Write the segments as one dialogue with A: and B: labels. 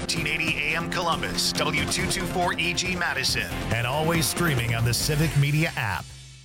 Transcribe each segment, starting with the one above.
A: 1480 AM Columbus, W224EG Madison, and always streaming on the Civic Media app.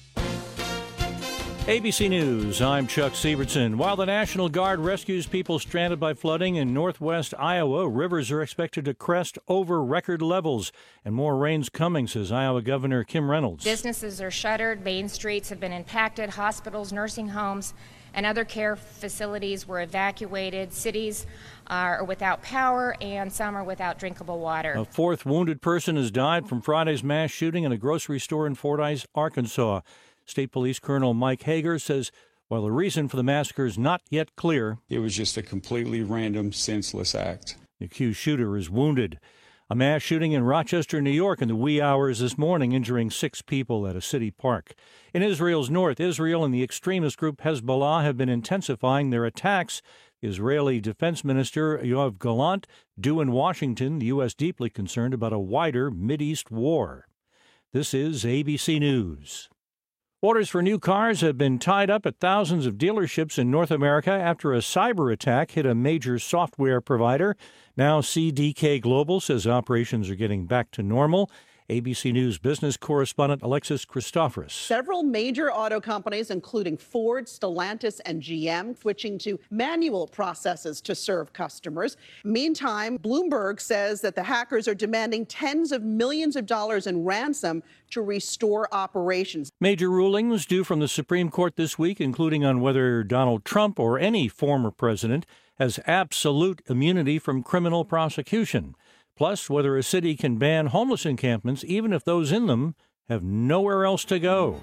B: ABC News, I'm Chuck Sievertson. While the National Guard rescues people stranded by flooding in northwest Iowa, rivers are expected to crest over record levels. And more rain's coming, says Iowa Governor Kim Reynolds.
C: Businesses are shuttered, main streets have been impacted, hospitals, nursing homes, and other care facilities were evacuated. Cities are without power, and some are without drinkable water.
B: A fourth wounded person has died from Friday's mass shooting in a grocery store in Fordyce, Arkansas. State Police Colonel Mike Hager says while the reason for the massacre is not yet clear,
D: it was just a completely random, senseless act.
B: The accused shooter is wounded. A mass shooting in Rochester, New York in the wee hours this morning, injuring 6 people at a city park. In Israel's north, Israel and the extremist group Hezbollah have been intensifying their attacks. Israeli Defense Minister Yoav Gallant due in Washington, the U.S. deeply concerned about a wider Mideast war. This is ABC News. Orders for new cars have been tied up at thousands of dealerships in North America after a cyber attack hit a major software provider. Now CDK Global says operations are getting back to normal. ABC News business correspondent Alexis Christoforous.
E: Several major auto companies, including Ford, Stellantis, and GM, switching to manual processes to serve customers. Meantime, Bloomberg says that the hackers are demanding tens of millions of dollars in ransom to restore operations.
B: Major rulings due from the Supreme Court this week, including on whether Donald Trump or any former president has absolute immunity from criminal prosecution. Plus, whether a city can ban homeless encampments even if those in them have nowhere else to go.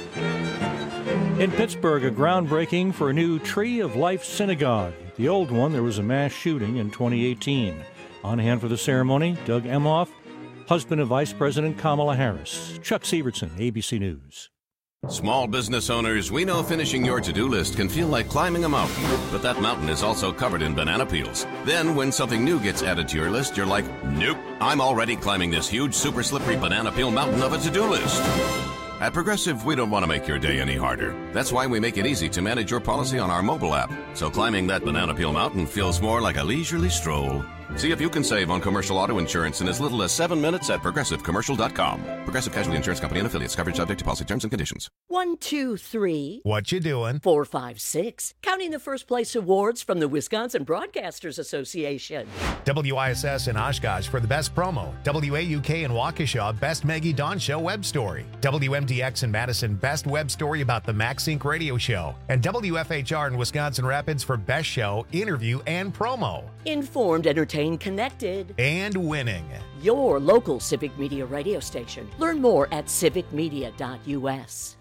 B: In Pittsburgh, a groundbreaking for a new Tree of Life synagogue. The old one, there was a mass shooting in 2018. On hand for the ceremony, Doug Emhoff, husband of Vice President Kamala Harris. Chuck Sievertson, ABC News.
F: Small business owners, we know finishing your to-do list can feel like climbing a mountain, but that mountain is also covered in banana peels. Then when something new gets added to your list, you're like, nope, I'm already climbing this huge, super slippery banana peel mountain of a to-do list. At Progressive, we don't want to make your day any harder. That's why we make it easy to manage your policy on our mobile app. So climbing that banana peel mountain feels more like a leisurely stroll. See if you can save on commercial auto insurance in as little as 7 minutes at ProgressiveCommercial.com. Progressive Casualty Insurance Company and Affiliates. Coverage subject to policy terms and conditions.
G: 1, 2, 3.
A: What you doing?
G: 4, 5, 6. Counting the first place awards from the Wisconsin Broadcasters Association.
A: WISS in Oshkosh for the best promo. WAUK in Waukesha, best Maggie Dawn Show web story. WMDX in Madison, best web story about the Max Inc. radio show. And WFHR in Wisconsin Rapids for best show, interview, and promo.
G: Informed, entertained, connected,
A: and winning.
G: Your local Civic Media radio station. Learn more at civicmedia.us.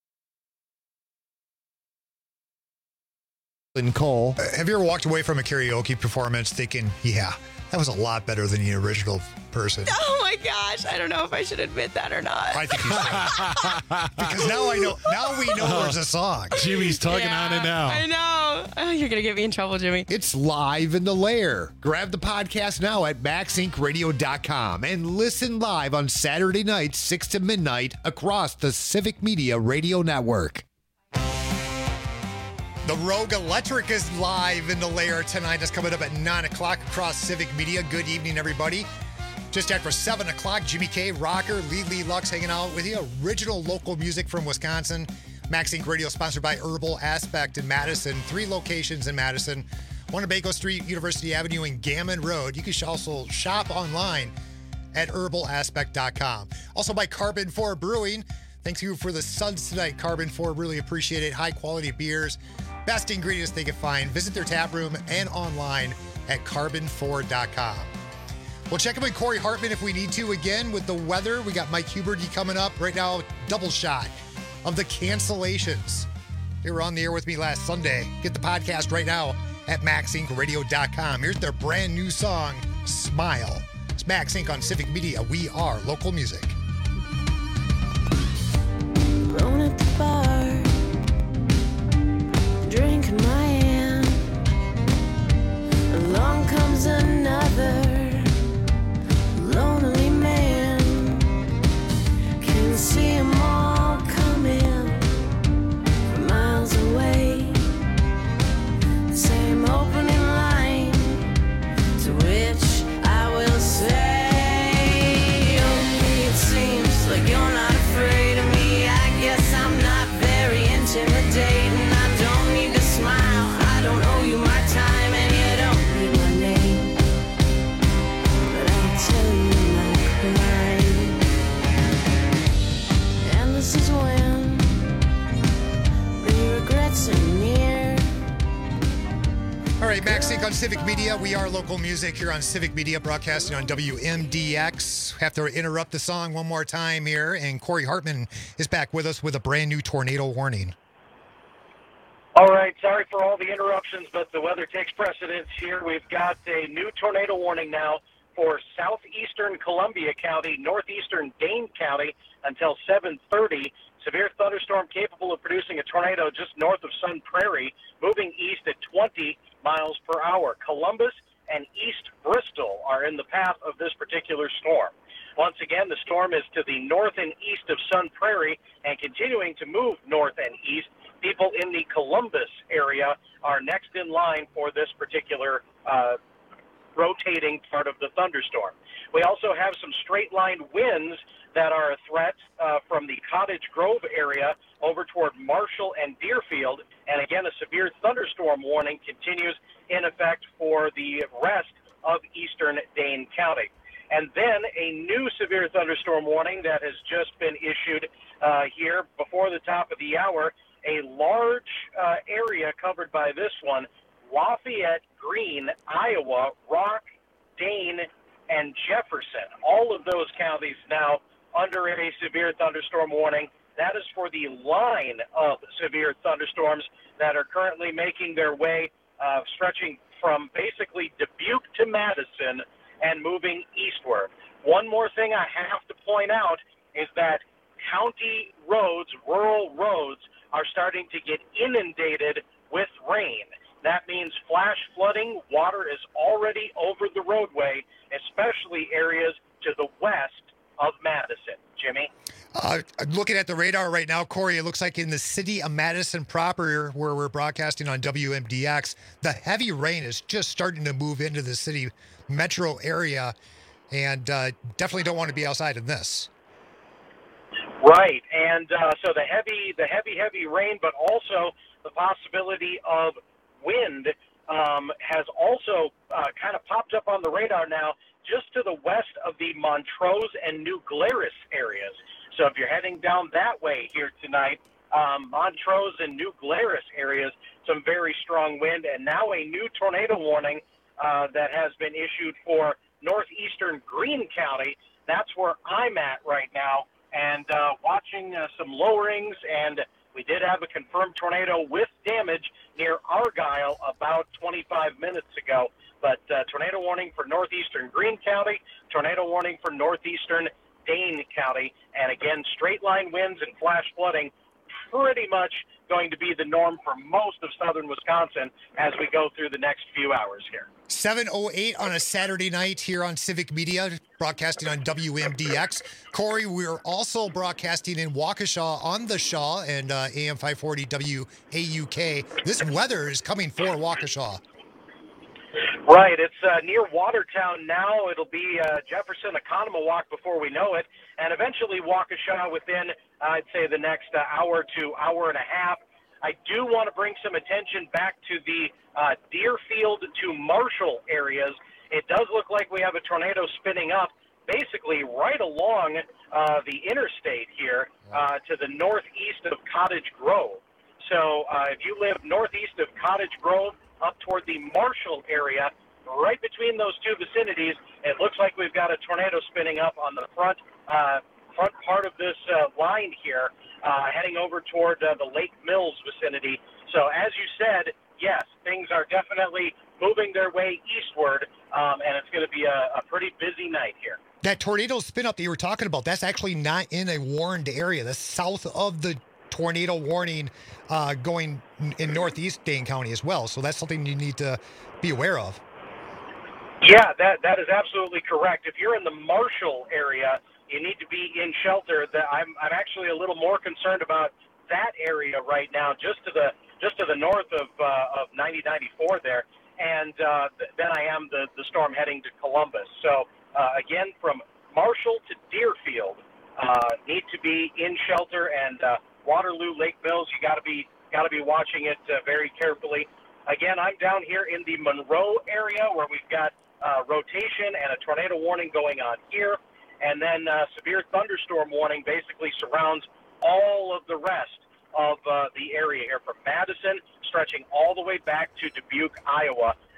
H: Cole, have you ever walked away from a karaoke performance thinking, yeah, that was a lot better than the original person?
I: Oh my gosh, I don't know if I should admit that or not.
H: I think you should. Because now we know there's a song.
J: Jimmy's tugging on it now.
I: I know. Oh, you're going to get me in trouble, Jimmy.
H: It's live in the lair. Grab the podcast now at maxincradio.com and listen live on Saturday nights, 6 to midnight across the Civic Media Radio Network. The Rogue Electric is live in the lair tonight. That's coming up at 9 o'clock across Civic Media. Good evening, everybody. Just after 7 o'clock, Jimmy K, Rocker, Lee Lux hanging out with you. Original local music from Wisconsin. Max Inc. Radio sponsored by Herbal Aspect in Madison. 3 locations in Madison. One on Baco Street, University Avenue, and Gammon Road. You can also shop online at herbalaspect.com. Also by Carbon 4 Brewing. Thanks you for the suds tonight, Carbon 4. Really appreciate it. High quality beers. Best ingredients they can find. Visit their tap room and online at carbon4.com. We'll check in with Corey Hartman if we need to again with the weather. We got Mike Huberty coming up right now. Double shot of the cancellations. They were on the air with me last Sunday. Get the podcast right now at maxincradio.com. Here's their brand new song, Smile. It's Max Inc. on Civic Media. We are local music.
K: Alone at the bar, drink in my hand. Along comes another lonely man. Can see 'em all coming from miles away. The same opening line to which I will
H: on Civic Media. We are local music here on Civic Media, broadcasting on WMDX. Have to interrupt the song one more time here, and Corey Hartman is back with us with a brand new tornado warning.
J: All right, sorry for all the interruptions, but the weather takes precedence here. We've got a new tornado warning now for southeastern Columbia County, northeastern Dane County until 7:30. Severe thunderstorm capable of producing a tornado just north of Sun Prairie, moving east at 20 miles per hour. Columbus and East Bristol are in the path of this particular storm. Once again, the storm is to the north and east of Sun Prairie and continuing to move north and east. People in the Columbus area are next in line for this particular rotating part of the thunderstorm. We also have some straight-line winds that are a threat from the Cottage Grove area over toward Marshall and Deerfield. And again, a severe thunderstorm warning continues in effect for the rest of eastern Dane County. And then a new severe thunderstorm warning that has just been issued here before the top of the hour. A large area covered by this one, Lafayette, Greene, Iowa, Rock, Dane, and Jefferson. All of those counties now under a severe thunderstorm warning. That is for the line of severe thunderstorms that are currently making their way, stretching from basically Dubuque to Madison and moving eastward. One more thing I have to point out is that county roads, rural roads, are starting to get inundated with rain. That means flash flooding. Water is already over the roadway, especially areas to the west of Madison. Jimmy?
H: Looking at the radar right now, Corey, it looks like in the city of Madison proper, where we're broadcasting on WMDX, the heavy rain is just starting to move into the city metro area, and definitely don't want to be outside in this.
J: Right, and so the heavy rain, but also the possibility of wind has also kind of popped up on the radar now, just to the west of the Montrose and New Glarus areas. So if you're heading down that way here tonight, Montrose and New Glarus areas, some very strong wind, and now a new tornado warning that has been issued for northeastern Greene County. That's where I'm at right now, and watching some lowerings, and we did have a confirmed tornado with damage near Argyle about 25 minutes ago. But tornado warning for northeastern Greene County, tornado warning for northeastern Dane County, and again, straight line winds and flash flooding pretty much going to be the norm for most of southern Wisconsin as we go through the next few hours here.
H: 7:08 on a Saturday night here on Civic Media, broadcasting on WMDX. Corey, we're also broadcasting in Waukesha on the Shaw and AM 540 WAUK. This weather is coming for Waukesha.
J: Right, it's near Watertown now. It'll be Jefferson, Economowalk before we know it, and eventually Waukesha within, I'd say, the next hour to hour and a half. I do want to bring some attention back to the Deerfield to Marshall areas. It does look like we have a tornado spinning up basically right along the interstate here to the northeast of Cottage Grove. So if you live northeast of Cottage Grove, up toward the Marshall area, right between those two vicinities, it looks like we've got a tornado spinning up on the front part of this line here, heading over toward the Lake Mills vicinity. So as you said, yes, things are definitely moving their way eastward, and it's going to be a pretty busy night here.
H: That tornado spin up that you were talking about, that's actually not in a warned area. That's south of the tornado warning going in northeast Dane County as well. So that's something you need to be aware of.
J: Yeah, that is absolutely correct. If you're in the Marshall area, you need to be in shelter. I'm actually a little more concerned about that area right now, just to the north of 9094 there, and then I am the storm heading to Columbus. So again, from Marshall to Deerfield, need to be in shelter, and Waterloo, Lake Mills, you got to be watching it very carefully. Again, I'm down here in the Monroe area where we've got rotation and a tornado warning going on here, and then severe thunderstorm warning basically surrounds all of the rest of the area here from Madison, stretching all the way back to Dubuque, Iowa,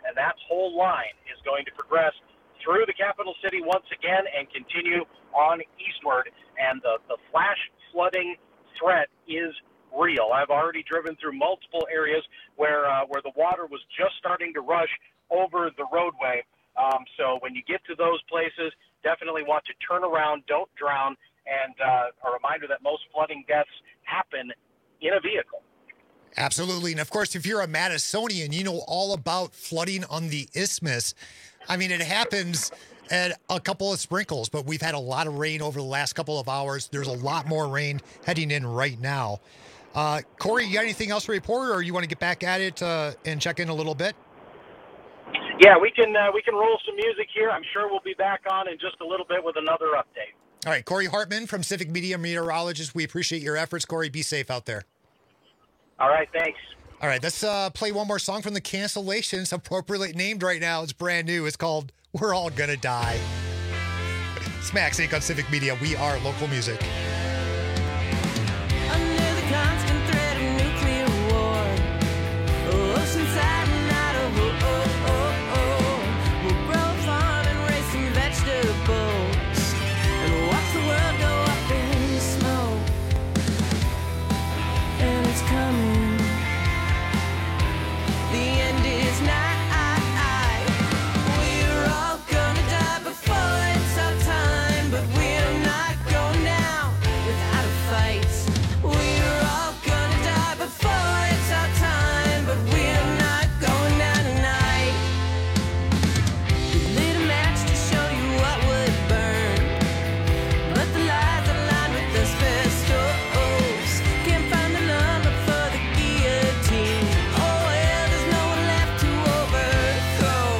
J: and that whole line is going to progress through the capital city once again and continue on eastward. And the flash flooding threat is real. I've already driven through multiple areas where the water was just starting to rush over the roadway. So when you get to those places, definitely want to turn around, don't drown, and a reminder that most flooding deaths happen in a vehicle.
H: Absolutely. And of course, if you're a Madisonian, you know all about flooding on the isthmus. I mean, it happens at a couple of sprinkles, but we've had a lot of rain over the last couple of hours. There's a lot more rain heading in right now. Corey, you got anything else to report, or you want to get back at it and check in a little bit?
J: Yeah, we can roll some music here. I'm sure we'll be back on in just a little bit with another update.
H: All right, Corey Hartman from Civic Media Meteorologist. We appreciate your efforts. Corey, be safe out there.
J: All right, thanks.
H: All right, let's play one more song from the Cancellations, appropriately named right now. It's brand new. It's called We're All Gonna Die. It's Max Inc. on Civic Media. We are local music.
K: Under the constant threat of nuclear war, oceanside and Idaho, we'll grow farm and raise some vegetables and watch the world go up in smoke. And it's coming. The end is nigh. We're all gonna die before it's our time, but we're not going down without a fight. We're all gonna die before it's our time, but we're not going down tonight. We lit a match to show you what would burn, but the lights are lined with asbestos. Can't find the number for the guillotine. Oh well, there's no one left to overthrow.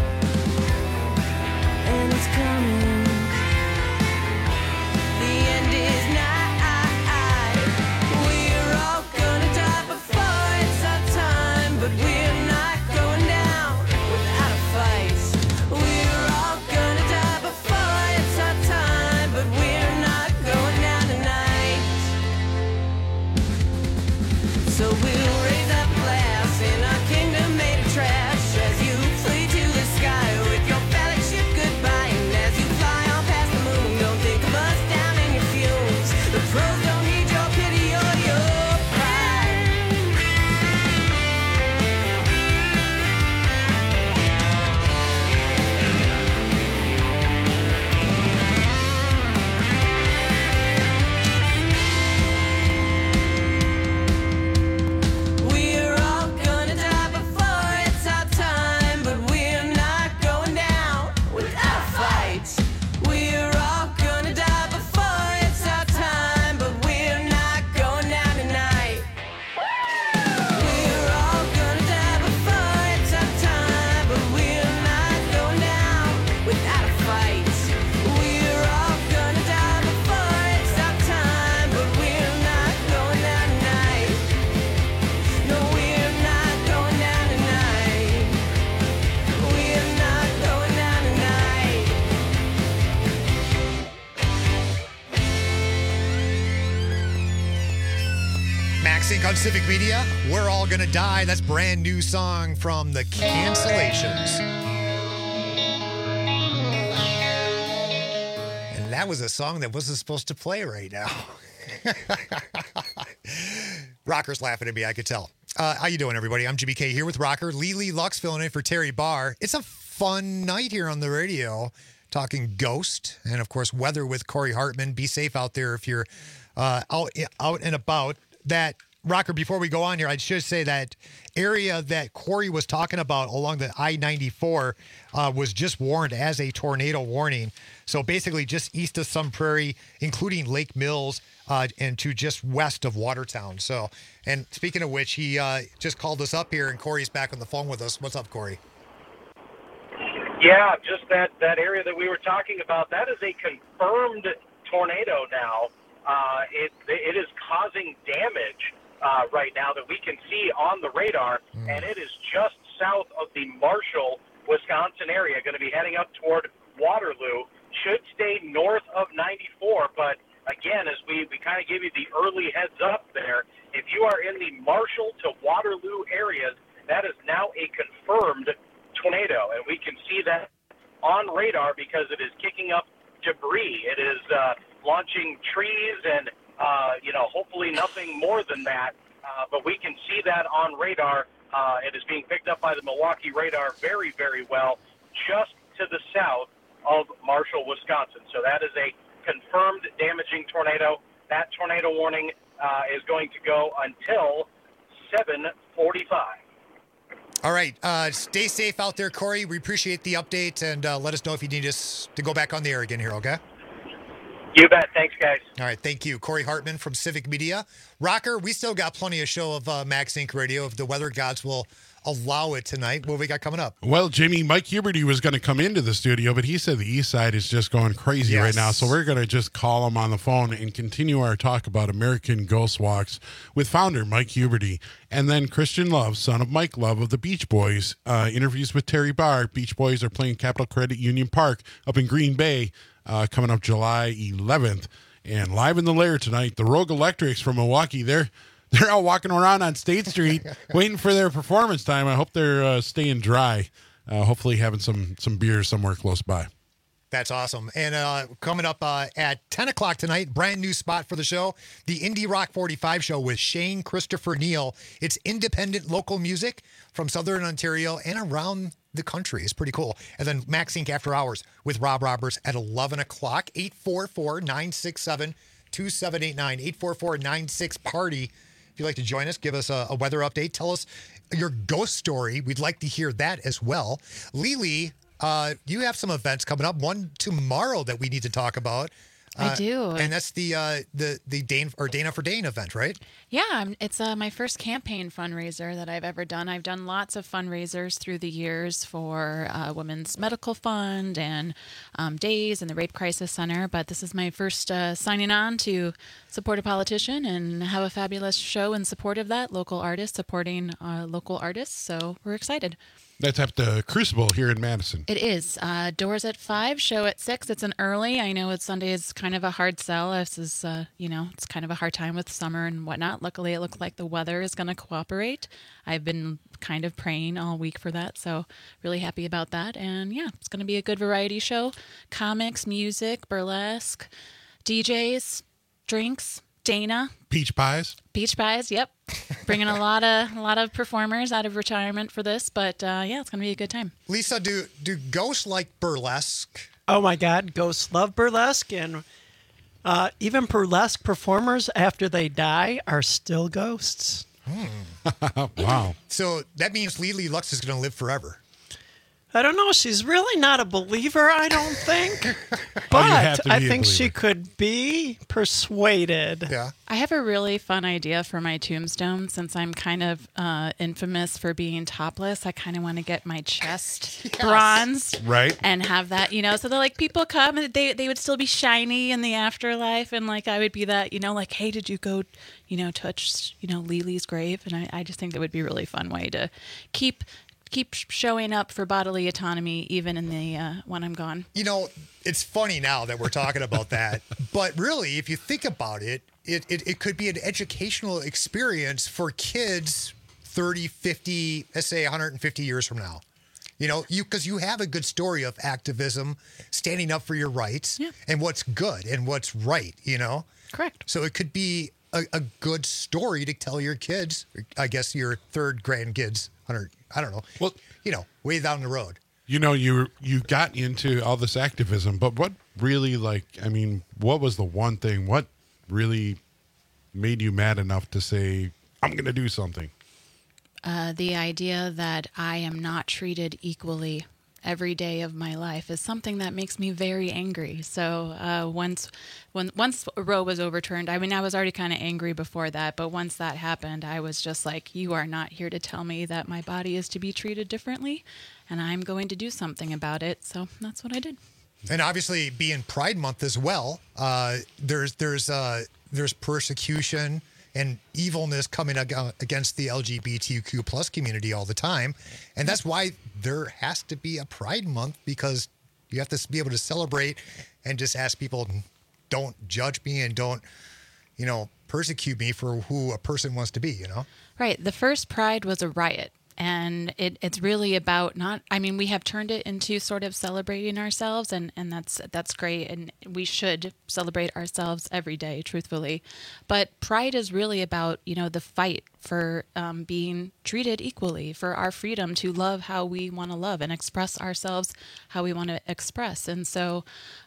K: And it's coming. The end is nigh. We're all gonna die before it's our time, but we're not going down without a fight. We're all gonna die before it's our time, but we're not going down tonight. So we'll raise up glass in our kingdom made of trash as you flee to the sky with your phallic ship goodbye. And as you fly on past the moon, don't think of us down in your fumes. The pros don't need your pity or your pride. We're all gonna die before it's our time, but we're not going down without a fight. We're all gonna die before it's our time, but we're not going down tonight. We're all gonna die before it's our time, but we're not going down without a fight. We're all gonna die before it's our time, but we're not going down tonight. No, we're not going down tonight. We're not going down tonight.
H: Max Inc. on Civic Media. We're All Gonna Die. That's brand new song from the Cancellations. And that was a song that wasn't supposed to play right now. Rocker's laughing at me, I could tell. How you doing, everybody? I'm Jimmy K here with Rocker. Lily Lux filling in for Terry Barr. It's a fun night here on the radio, talking ghost and, of course, weather with Corey Hartman. Be safe out there if you're out and about. That, Rocker, before we go on here, I should say that area that Corey was talking about along the I-94 was just warned as a tornado warning. So basically just east of Sun Prairie, including Lake Mills, and to just west of Watertown. So, and speaking of which, he just called us up here, and Corey's back on the phone with us. What's up, Corey?
J: Yeah, just that area that we were talking about, that is a confirmed tornado now. It is causing damage right now that we can see on the radar, and it is just south of the Marshall, Wisconsin area, going to be heading up toward Waterloo. Should stay north of 94, but again, as we kind of give you the early heads up there, if you are in the Marshall to Waterloo areas, that is now a confirmed tornado tornado, and we can see that on radar because it is kicking up debris. It is launching trees and, hopefully nothing more than that. But we can see that on radar. It is being picked up by the Milwaukee radar very, very well, just to the south of Marshall, Wisconsin. So that is a confirmed damaging tornado. That tornado warning is going to go until 7:45.
H: All right. Stay safe out there, Corey. We appreciate the update, and let us know if you need us to go back on the air again here, okay?
J: You bet. Thanks, guys.
H: All right. Thank you. Corey Hartman from Civic Media. Rocker, we still got plenty of show of Max Inc. Radio if the weather gods will allow it tonight. What we got coming up?
L: Well, Jimmy, Mike Huberty was going to come into the studio, but he said the east side is just going crazy right now. So we're going to just call him on the phone and continue our talk about American Ghost Walks with founder Mike Huberty. And then Christian Love, son of Mike Love of the Beach Boys, interviews with Terry Barr. Beach Boys are playing Capital Credit Union Park up in Green Bay coming up July 11th. And live in the lair tonight, the Rogue Electrics from Milwaukee, they're out walking around on State Street waiting for their performance time. I hope they're staying dry, hopefully having some beers somewhere close by.
H: That's awesome. And coming up at 10 o'clock tonight, brand new spot for the show, the Indie Rock 45 show with Shane Christopher Neal. It's independent local music from Southern Ontario and around the country. It's pretty cool. And then Max Inc. After Hours with Rob Roberts at 11 o'clock, 844-967-2789, 844-96-PARTY. If you'd like to join us, give us a weather update. Tell us your ghost story. We'd like to hear that as well. Lily, you have some events coming up. One tomorrow that we need to talk about.
M: I do.
H: And that's the Dana for Dane event, right?
M: Yeah, it's my first campaign fundraiser that I've ever done. I've done lots of fundraisers through the years for Women's Medical Fund and Days and the Rape Crisis Center, but this is my first signing on to support a politician and have a fabulous show in support of that. Local artists supporting local artists, so we're excited.
L: That's at the Crucible here in Madison.
M: It is. Doors at 5, show at 6. It's an early. I know Sunday is kind of a hard sell. This is, it's kind of a hard time with summer and whatnot. Luckily, it looks like the weather is going to cooperate. I've been kind of praying all week for that, so really happy about that. And yeah, it's going to be a good variety show. Comics, music, burlesque, DJs, drinks, Dana.
L: Peach pies,
M: yep. Bringing a lot of performers out of retirement for this, but yeah, it's going to be a good time.
H: Lisa, do ghosts like burlesque?
N: Oh my God, ghosts love burlesque, and even burlesque performers after they die are still ghosts.
L: Wow.
H: So that means Lily Lux is going to live forever.
N: I don't know. She's really not a believer, I don't think. But I think she could be persuaded.
H: Yeah.
M: I have a really fun idea for my tombstone. Since I'm kind of infamous for being topless, I kind of want to get my chest bronzed.
L: Right.
M: And have that, so they're like, people come and they would still be shiny in the afterlife. And like, I would be that, like, hey, did you go, touch, Lily's grave? And I just think that would be a really fun way to keep showing up for bodily autonomy even in the when I'm gone.
H: It's funny now that we're talking about that, but really, if you think about it, it could be an educational experience for kids 30, 50, let's say 150 years from now. Because you have a good story of activism, standing up for your rights, and what's good and what's right,
M: Correct.
H: So it could be a good story to tell your kids, I guess your third grandkids, I don't know. Well, way down the road.
L: You got into all this activism, but what really, what was the one thing? What really made you mad enough to say, I'm going to do something?
M: The idea that I am not treated equally every day of my life is something that makes me very angry. So once Roe was overturned, I was already kind of angry before that, but once that happened, I was just like, you are not here to tell me that my body is to be treated differently, and I'm going to do something about it. So that's what I did.
H: And obviously, being Pride Month as well, there's persecution and evilness coming against the LGBTQ plus community all the time. And that's why there has to be a Pride Month, because you have to be able to celebrate and just ask people, don't judge me and don't, persecute me for who a person wants to be,
M: Right. The first Pride was a riot. And it's really about we have turned it into sort of celebrating ourselves, and that's great. And we should celebrate ourselves every day, truthfully. But Pride is really about, the fight for being treated equally, for our freedom to love how we want to love and express ourselves how we want to express. And so,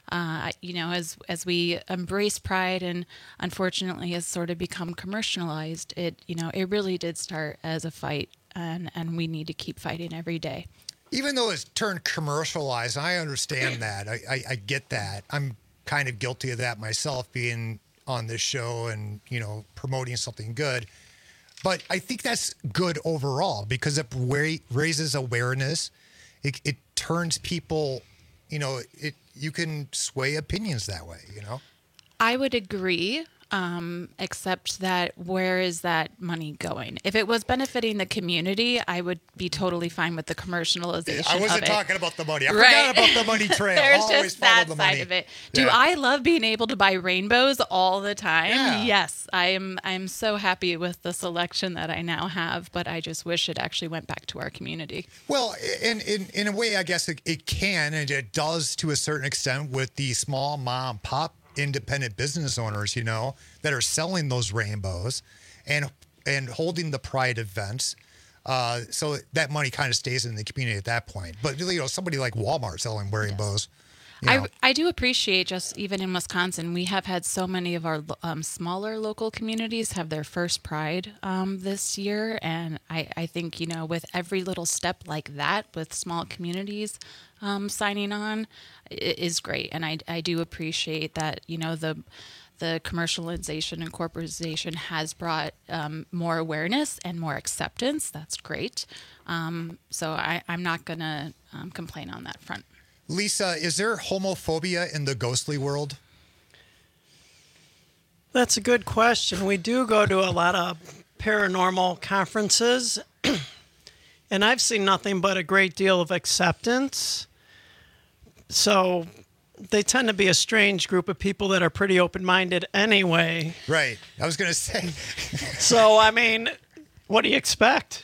M: as we embrace Pride, and unfortunately has sort of become commercialized, it really did start as a fight. And we need to keep fighting every day.
H: Even though it's turned commercialized, I understand that. I get that. I'm kind of guilty of that myself, being on this show and, promoting something good. But I think that's good overall because it raises awareness. It turns people, you can sway opinions that way,
M: I would agree. Except that where is that money going? If it was benefiting the community, I would be totally fine with the commercialization.
H: I wasn't
M: of it.
H: talking about the money. I forgot about the money trail.
M: There's
H: Always
M: just that
H: follow the
M: side
H: money.
M: of it.
H: Yeah.
M: Do I love being able to buy rainbows all the time?
H: Yeah.
M: Yes, I'm so happy with the selection that I now have, but I just wish it actually went back to our community.
H: Well, in a way, I guess it can, and it does to a certain extent with the small mom pop independent business owners, that are selling those rainbows and holding the Pride events. So that money kind of stays in the community at that point. But, somebody like Walmart selling rainbows.
M: I do appreciate, just even in Wisconsin, we have had so many of our smaller local communities have their first Pride this year. And I think, with every little step like that, with small communities signing on, it is great. And I do appreciate that, the commercialization and corporatization has brought more awareness and more acceptance. That's great. So I'm not going to complain on that front.
H: Lisa, is there homophobia in the ghostly world?
N: That's a good question. We do go to a lot of paranormal conferences, and I've seen nothing but a great deal of acceptance. So they tend to be a strange group of people that are pretty open-minded anyway.
H: Right. I was going to say.
N: So, what do you expect?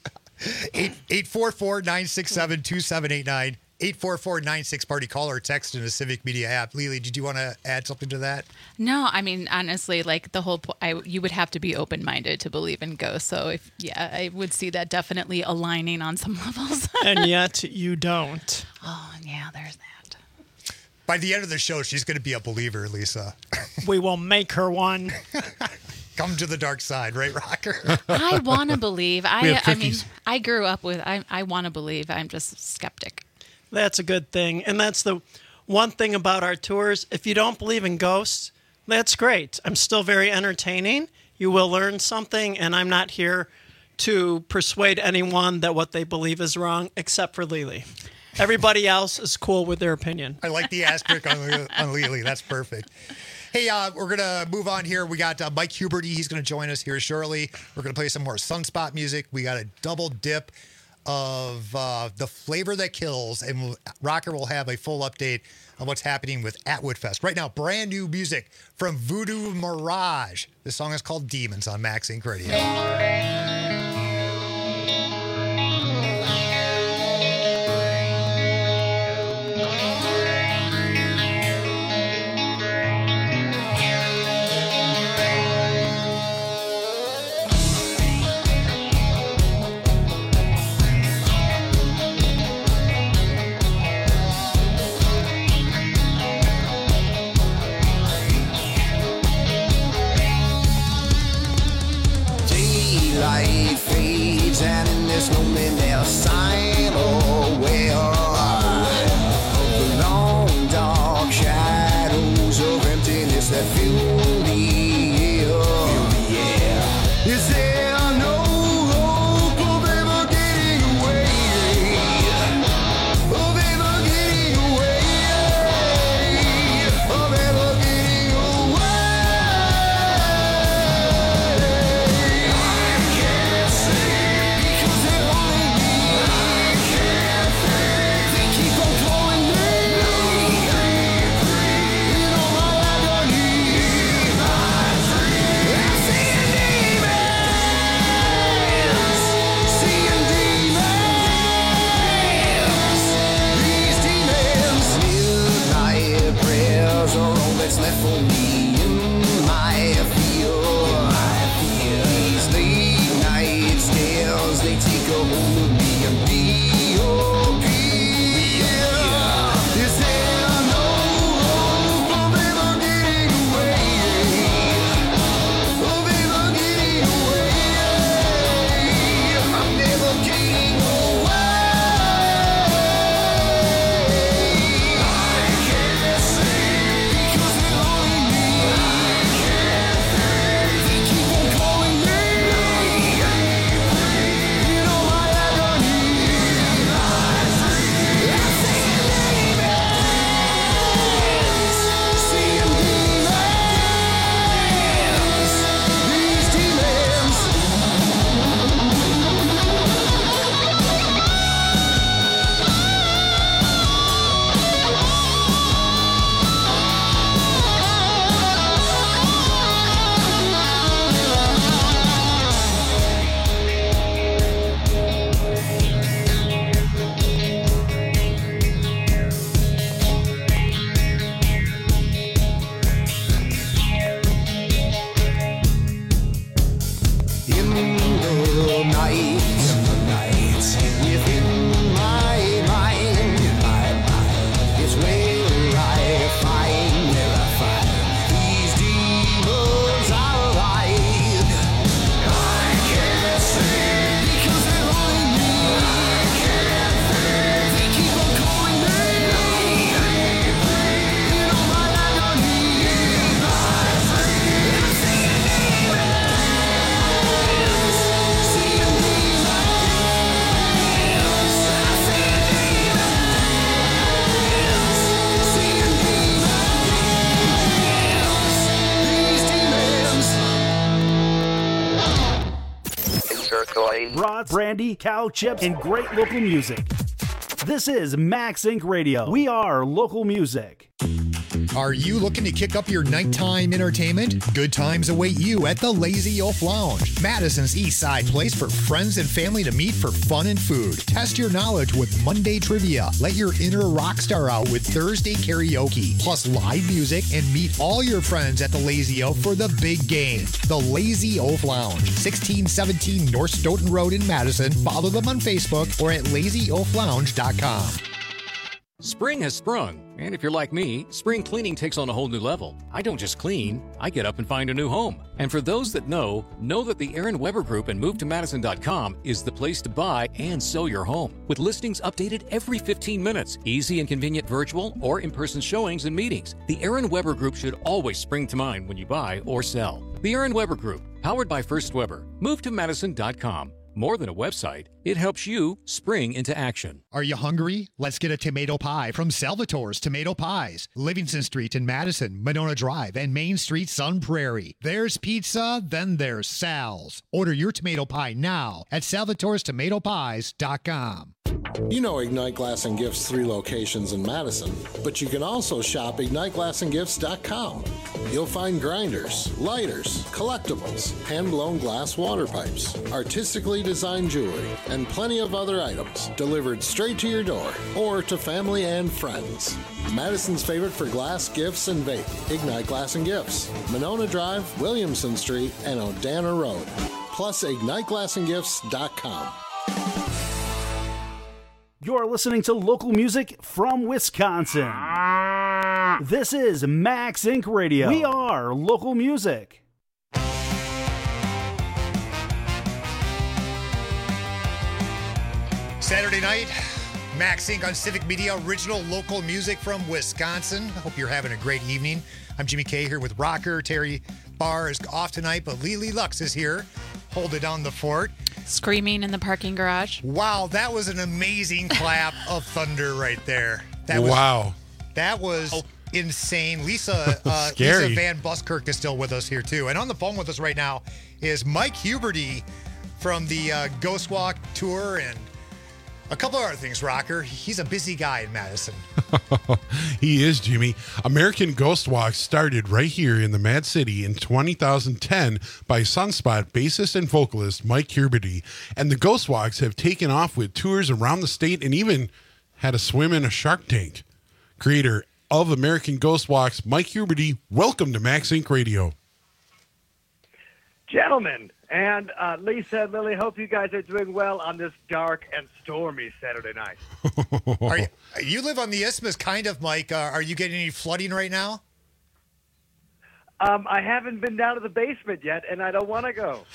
H: 844-967-2789. 844-96-PARTY. Call or text in the Civic Media app. Lily, did you want to add something to that?
M: No, honestly, the whole you would have to be open-minded to believe in ghosts. So I would see that definitely aligning on some levels.
N: And yet you don't.
M: Oh, yeah, there's that.
H: By the end of the show, she's going to be a believer, Lisa.
N: We will make her one.
H: Come to the dark side, right, Rocker?
M: I want to believe. I grew up with, I want to believe. I'm just skeptic.
N: That's a good thing. And that's the one thing about our tours. If you don't believe in ghosts, that's great. I'm still very entertaining. You will learn something, and I'm not here to persuade anyone that what they believe is wrong, except for Lily. Everybody else is cool with their opinion.
H: I like the asterisk on Lily. That's perfect. Hey, we're going to move on here. We got Mike Huberty. He's going to join us here shortly. We're going to play some more Sunspot music. We got a double dip of The Flavor That Kills, and Rocker will have a full update on what's happening with Atwood Fest. Right now, brand new music from Voodoo Mirage. This song is called Demons on Max Inc. Radio.
K: Daylight that's left for me in my field. These late night stares, they take a hold of me and B.O.P. Is there no hope of ever getting away? Of ever getting away? I'm never getting away. I can't say because they're calling me. I can't think. They keep on calling me. You know my agony. I see demons. Seeing demons. These demons. In the night, within my mind, it's where I find these demons I ride. I can't say because they're on me. I can't think. They keep on calling me. You know my agony. I'm seeing demons. Seeing demons. I'm seeing demons. Seeing demons. These demons.
O: Brats, brandy, cow chips, and great local music. This is Max Inc. Radio. We are local music.
H: Are you looking to kick up your nighttime entertainment? Good times await you at the Lazy Oaf Lounge, Madison's East Side place for friends and family to meet for fun and food. Test your knowledge with Monday trivia. Let your inner rock star out with Thursday karaoke, plus live music, and meet all your friends at the Lazy Oaf for the big game. The Lazy Oaf Lounge, 1617 North Stoughton Road in Madison. Follow them on Facebook or at lazyoaflounge.com.
P: Spring has sprung, and if you're like me, spring cleaning takes on a whole new level. I don't just clean, I get up and find a new home. And for those that know that the Aaron Weber Group and MoveToMadison.com is the place to buy and sell your home. With listings updated every 15 minutes, easy and convenient virtual or in-person showings and meetings, the Aaron Weber Group should always spring to mind when you buy or sell. The Aaron Weber Group, powered by First Weber. MoveToMadison.com. More than a website, it helps you spring into action.
H: Are you hungry? Let's get a tomato pie from Salvatore's Tomato Pies. Livingston Street in Madison, Monona Drive, and Main Street, Sun Prairie. There's pizza, then there's Sal's. Order your tomato pie now at salvatorestomatopies.com.
Q: You know Ignite Glass and Gifts 3 locations in Madison, but you can also shop IgniteGlassandGifts.com. You'll find grinders, lighters, collectibles, hand-blown glass water pipes, artistically designed jewelry, and plenty of other items delivered straight to your door or to family and friends. Madison's favorite for glass, gifts, and vape, Ignite Glass and Gifts, Monona Drive, Williamson Street, and Odana Road. Plus, IgniteGlassandGifts.com.
O: You're listening to local music from Wisconsin. This is Max Inc. Radio. We are local music.
H: Saturday night, Max Inc. on Civic Media, original local music from Wisconsin. I hope you're having a great evening. I'm Jimmy K here with Rocker. Terry Barr is off tonight, but Lily Lux is here, holding down the fort.
M: Screaming in the parking garage.
H: Wow, that was an amazing clap of thunder right there. That was insane. Lisa Van Buskirk is still with us here too. And on the phone with us right now is Mike Huberty from the Ghost Walk tour and a couple other things, Rocker. He's a busy guy in Madison.
L: He is, Jimmy. American Ghost Walk started right here in the Mad City in 2010 by Sunspot bassist and vocalist Mike Huberty. And the Ghost Walks have taken off with tours around the state and even had a swim in a Shark Tank. Creator of American Ghost Walks, Mike Huberty. Welcome to Max Inc. Radio.
R: Gentlemen, and Lisa and Lily, hope you guys are doing well on this dark and stormy Saturday night.
H: You live on the Isthmus, kind of, Mike. Are you getting any flooding right now?
R: I haven't been down to the basement yet, and I don't want to go.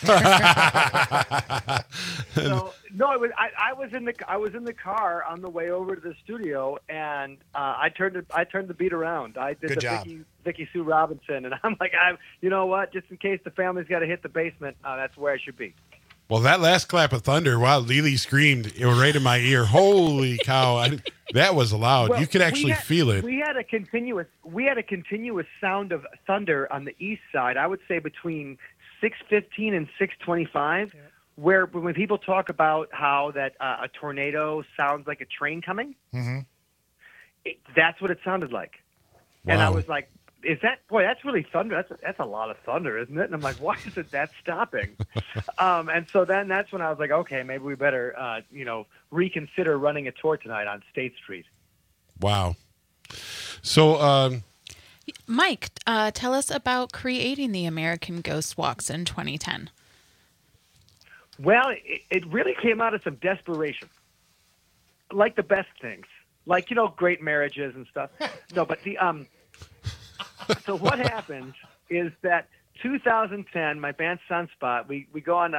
R: So, no, I was in the car on the way over to the studio, and I turned the beat around. I did
H: Good
R: the
H: job.
R: Vicky Sue Robinson, and I'm like, you know what? Just in case the family's got to hit the basement, that's where I should be.
L: Well, that last clap of thunder, wow, Lily screamed it was right in my ear. Holy cow. That was loud.
R: Well,
L: You could actually feel it.
R: We had a continuous sound of thunder on the east side. I would say between 6:15 and 6:25, where when people talk about how that a tornado sounds like a train coming, that's what it sounded like. And I
L: Wow.
R: was like, that's really thunder. That's a lot of thunder, isn't it? And I'm like, why isn't that stopping? And so then that's when I was like, okay, maybe we better, reconsider running a tour tonight on State Street.
L: Wow. So,
M: Mike, tell us about creating the American Ghost Walks in 2010.
R: Well, it really came out of some desperation, like the best things, like, great marriages and stuff. No, but so what happened is that 2010, my band Sunspot, we go on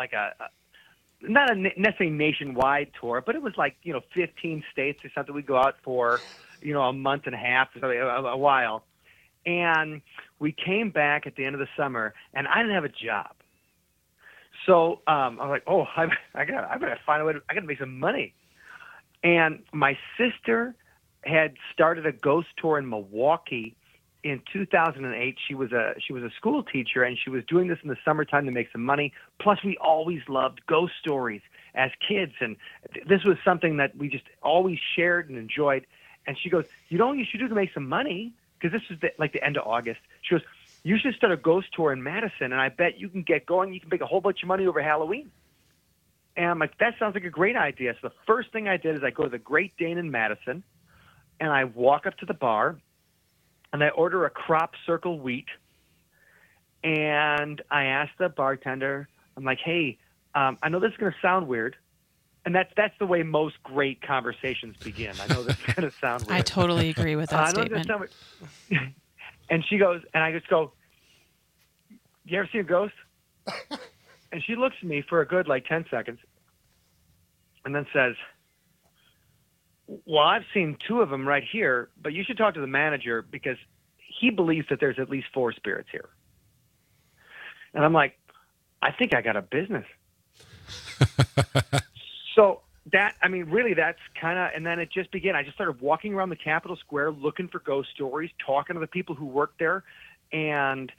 R: not a necessarily nationwide tour, but it was like 15 states or something. We go out for a month and a half or something, a while, and we came back at the end of the summer, and I didn't have a job. So I was like, oh, I gotta find a way. I gotta make some money. And my sister had started a ghost tour in Milwaukee in 2008. She was a school teacher, and she was doing this in the summertime to make some money. Plus, we always loved ghost stories as kids, and this was something that we just always shared and enjoyed. And she goes, "You know what you should do to make some money?" Because this was the end of August. She goes, "You should start a ghost tour in Madison, and I bet you can get going. You can make a whole bunch of money over Halloween." And I'm like, that sounds like a great idea. So the first thing I did is I go to the Great Dane in Madison, and I walk up to the bar, and I order a crop circle wheat, and I ask the bartender, I'm like, hey, I know this is going to sound weird, and that's the way most great conversations begin. I know this is going to sound weird.
M: I totally agree with that
R: I know this is
M: statement.
R: gonna sound weird. And she goes, and I just go, you ever seen a ghost? And she looks at me for a good 10 seconds, and then says, well, I've seen 2 of them right here, but you should talk to the manager because he believes that there's at least 4 spirits here. And I'm like, I think I got a business. So really that's kind of, and then it just began. I just started walking around the Capitol Square looking for ghost stories, talking to the people who work there. And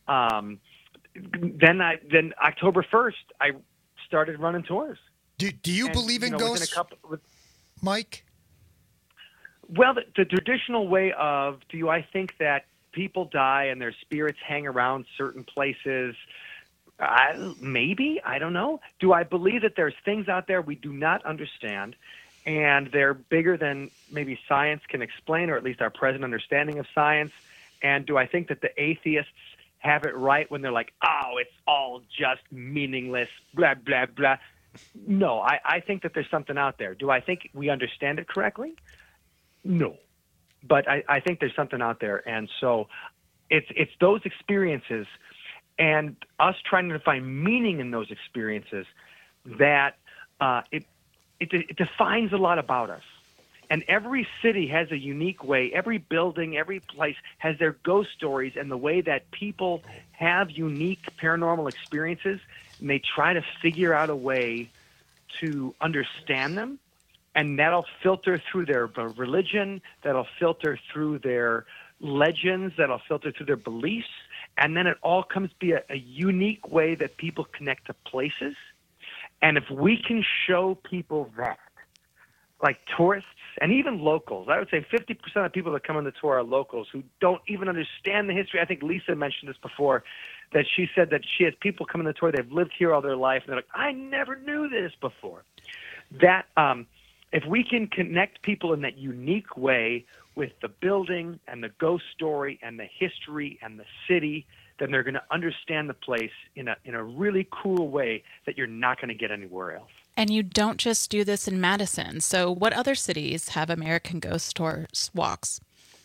R: then October 1st, I started running tours.
H: Do you believe in ghosts, Mike?
R: Well, the traditional way of, do I think that people die and their spirits hang around certain places? Maybe. I don't know. Do I believe that there's things out there we do not understand and they're bigger than maybe science can explain, or at least our present understanding of science? And do I think that the atheists have it right when they're like, oh, it's all just meaningless, blah, blah, blah? No, I think that there's something out there. Do I think we understand it correctly? No. But I think there's something out there. And so it's those experiences and us trying to find meaning in those experiences that it defines a lot about us. And every city has a unique way. Every building, every place has their ghost stories and the way that people have unique paranormal experiences, and they try to figure out a way to understand them. And that'll filter through their religion, that'll filter through their legends, that'll filter through their beliefs. And then it all comes to be a unique way that people connect to places. And if we can show people that, like tourists and even locals, I would say 50% of people that come on the tour are locals who don't even understand the history. I think Lisa mentioned this before, that she said that she has people come on the tour, they've lived here all their life, and they're like, I never knew this before. That if we can connect people in that unique way with the building and the ghost story and the history and the city, then they're going to understand the place in a really cool way that you're not going to get anywhere else.
M: And you don't just do this in Madison. So what other cities have American Ghost Tours walks?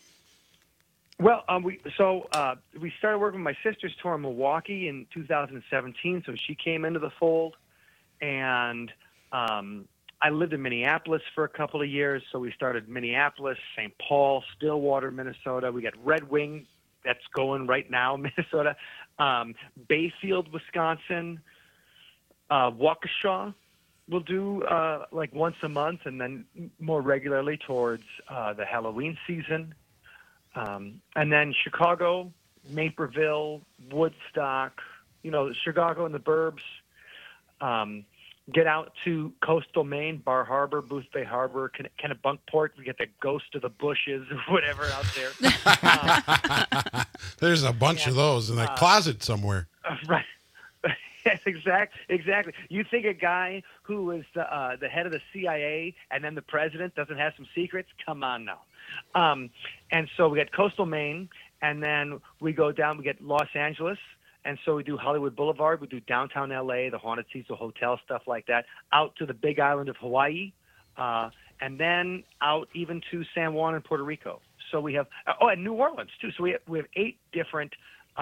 R: Well, we started working with my sister's tour in Milwaukee in 2017, so she came into the fold, and I lived in Minneapolis for a couple of years, so we started Minneapolis, St. Paul, Stillwater, Minnesota. We got Red Wing that's going right now, Minnesota, Bayfield, Wisconsin, Waukesha. We'll do like once a month, and then more regularly towards the Halloween season. And then Chicago, Naperville, Woodstock, Chicago and the burbs. Get out to coastal Maine, Bar Harbor, Booth Bay Harbor, Kennebunkport. We get the Ghost of the Bushes or whatever out there.
L: There's a bunch of those in that closet somewhere.
R: Right. Yes, exactly. You think a guy who was the head of the CIA and then the president doesn't have some secrets? Come on now. And so we got coastal Maine, and then we go down, we get Los Angeles, and so we do Hollywood Boulevard, we do downtown LA, the Haunted Cecil Hotel, stuff like that, out to the Big Island of Hawaii, and then out even to San Juan and Puerto Rico. So we have, and New Orleans too. So we have 8 different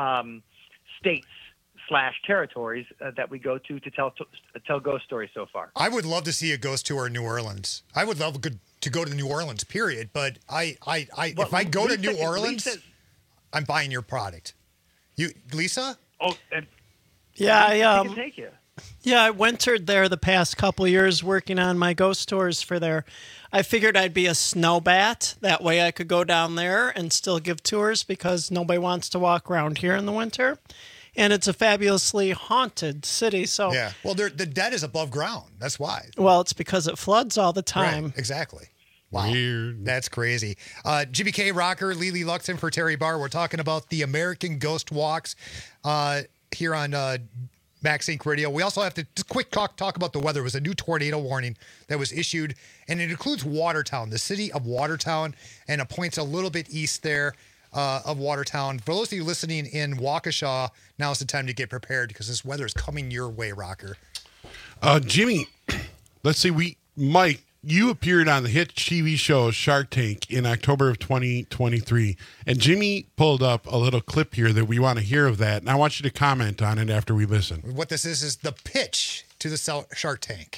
R: states / territories that we go to tell ghost stories so far.
H: I would love to see a ghost tour in New Orleans. I would love to go to New Orleans, period. But if I go to New Orleans, I'm buying your product. You, Lisa?
R: Oh, and
N: yeah,
R: I can take you.
N: Yeah, I wintered there the past couple of years working on my ghost tours for there. I figured I'd be a snowbat. That way I could go down there and still give tours because nobody wants to walk around here in the winter. And it's a fabulously haunted city. So
H: yeah, well, the dead is above ground. That's why.
N: Well, it's because it floods all the time.
H: Right, exactly. Wow. Weird. That's crazy. Jimmy K. Rocker, Lily Luxon for Terry Barr. We're talking about the American Ghost Walks here on Max Inc. Radio. We also have to just quick talk about the weather. It was a new tornado warning that was issued, and it includes Watertown, the city of Watertown, and it points a little bit east there of Watertown. For those of you listening in Waukesha, now's the time to get prepared because this weather is coming your way, Rocker.
L: Jimmy, let's see. Mike, you appeared on the hit TV show Shark Tank in October of 2023, and Jimmy pulled up a little clip here that we want to hear of that, and I want you to comment on it after we listen.
H: What this is the pitch to the Shark Tank.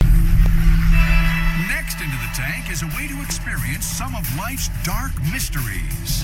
S: Next into the tank is a way to experience some of life's dark mysteries.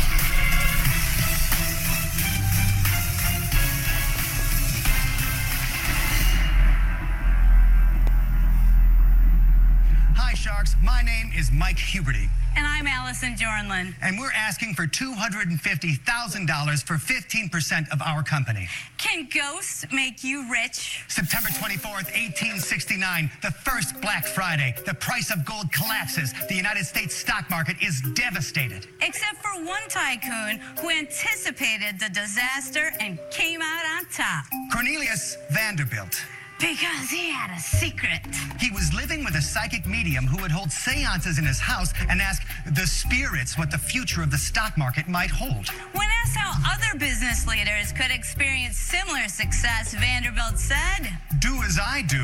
T: Hi, Sharks. My name is Mike Huberty.
U: And I'm Allison Jornlin.
T: And we're asking for $250,000 for 15% of our company.
U: Can ghosts make you rich?
T: September 24th, 1869, the first Black Friday. The price of gold collapses. The United States stock market is devastated.
U: Except for one tycoon who anticipated the disaster and came out on top.
T: Cornelius Vanderbilt.
U: Because he had a secret.
T: He was living with a psychic medium who would hold seances in his house and ask the spirits what the future of the stock market might hold.
U: When asked how other business leaders could experience similar success, Vanderbilt said,
T: "Do as I do."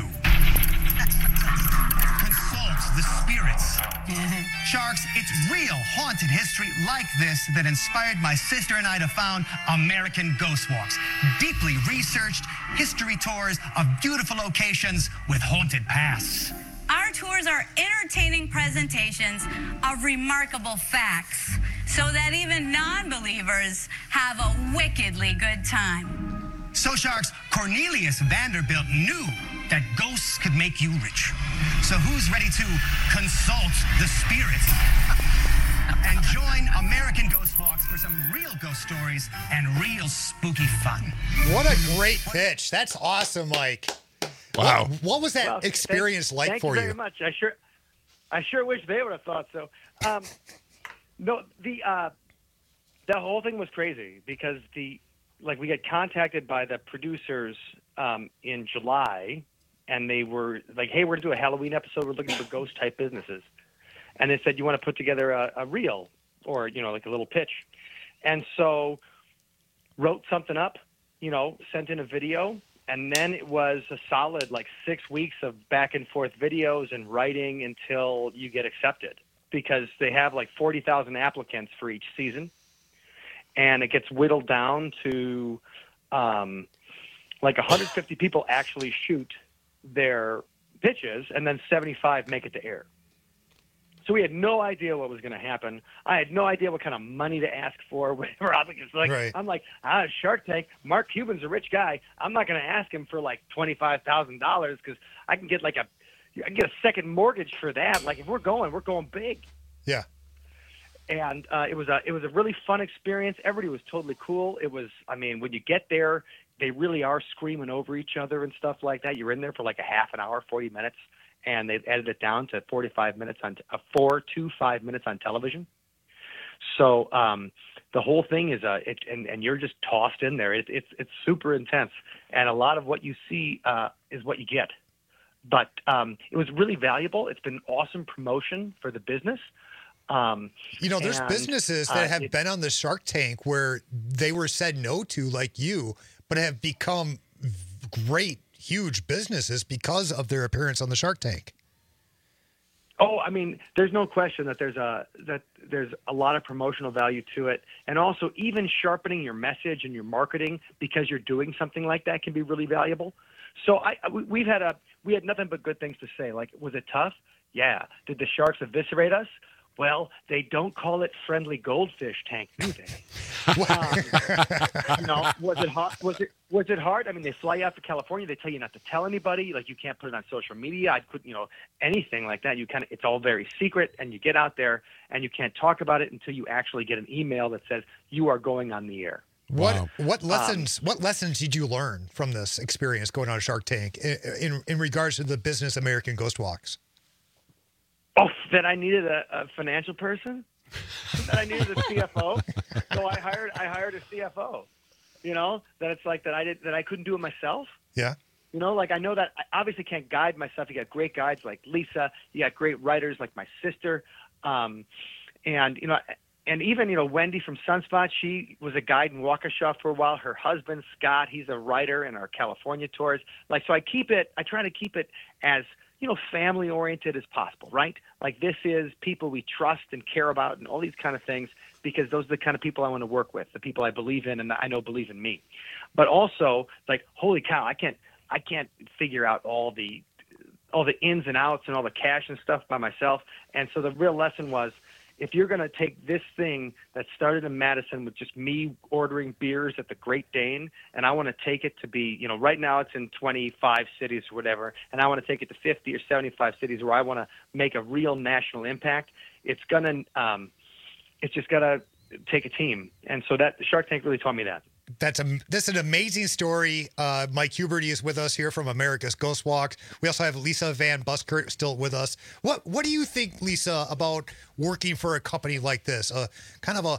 T: Consult the spirits. Sharks, it's real haunted history like this that inspired my sister and I to found American Ghost Walks. Deeply researched history tours of beautiful locations with haunted pasts.
U: Our tours are entertaining presentations of remarkable facts so that even non-believers have a wickedly good time.
T: So, Sharks, Cornelius Vanderbilt knew that ghosts could make you rich. So who's ready to consult the spirits and join American Ghost Walks for some real ghost stories and real spooky fun?
H: What a great pitch. That's awesome, Mike.
L: Wow.
H: What was that experience like for you?
R: Thank you very much. I sure wish they would have thought so. No, the whole thing was crazy because we got contacted by the producers in July, and they were like, "Hey, we're going to do a Halloween episode. We're looking for ghost-type businesses." And they said, "You want to put together a reel or, like a little pitch. And so wrote something up, sent in a video, and then it was a solid 6 weeks of back and forth videos and writing until you get accepted, because they have 40,000 applicants for each season. And it gets whittled down to 150 people actually shoot their pitches, and then 75 make it to air. So we had no idea what was going to happen. I had no idea what kind of money to ask for.
H: Right.
R: I'm like, Shark Tank, Mark Cuban's a rich guy. I'm not going to ask him for $25,000 because I can get I can get a second mortgage for that. If we're going big.
H: Yeah.
R: And it was a really fun experience. Everybody was totally cool. It was, when you get there, they really are screaming over each other and stuff like that. You're in there for a half an hour, 40 minutes. And they've edited it down to 45 minutes 4 to 5 minutes on television. So the whole thing is and you're just tossed in there. It's super intense, and a lot of what you see is what you get. But it was really valuable. It's been awesome promotion for the business.
H: There's businesses that have been on the Shark Tank where they were said no to, like you, but have become great, huge businesses because of their appearance on the Shark Tank.
R: Oh, there's no question that there's a lot of promotional value to it, and also even sharpening your message and your marketing because you're doing something like that can be really valuable. So we had nothing but good things to say. Was it tough? Yeah. Did the Sharks eviscerate us? Well, they don't call it friendly goldfish tank, do they? Was it hard? Was it hard? They fly you out to California. They tell you not to tell anybody. You can't put it on social media. I couldn't, anything like that. It's all very secret, and you get out there and you can't talk about it until you actually get an email that says you are going on the air.
H: What lessons did you learn from this experience going on Shark Tank in regards to the business American Ghost Walks?
R: Oh, that I needed a financial person, that I needed a CFO. So I hired a CFO. That it's that I couldn't do it myself.
H: Yeah.
R: I know that I obviously can't guide myself. You got great guides like Lisa. You got great writers like my sister, and even Wendy from Sunspot. She was a guide in Waukesha for a while. Her husband Scott, he's a writer in our California tours. So I try to keep it as family oriented as possible, right? This is people we trust and care about and all these kind of things, because those are the kind of people I want to work with, the people I believe in and I know believe in me. But also, holy cow, I can't figure out all the ins and outs and all the cash and stuff by myself. And so the real lesson was, if you're going to take this thing that started in Madison with just me ordering beers at the Great Dane, and I want to take it to be, right now it's in 25 cities or whatever, and I want to take it to 50 or 75 cities where I want to make a real national impact, it's just got to take a team. And so that Shark Tank really taught me that.
H: That's an amazing story. Mike Huberty is with us here from America's Ghost Walk. We also have Lisa Van Buskirk still with us. What do you think, Lisa, about working for a company like this? Kind of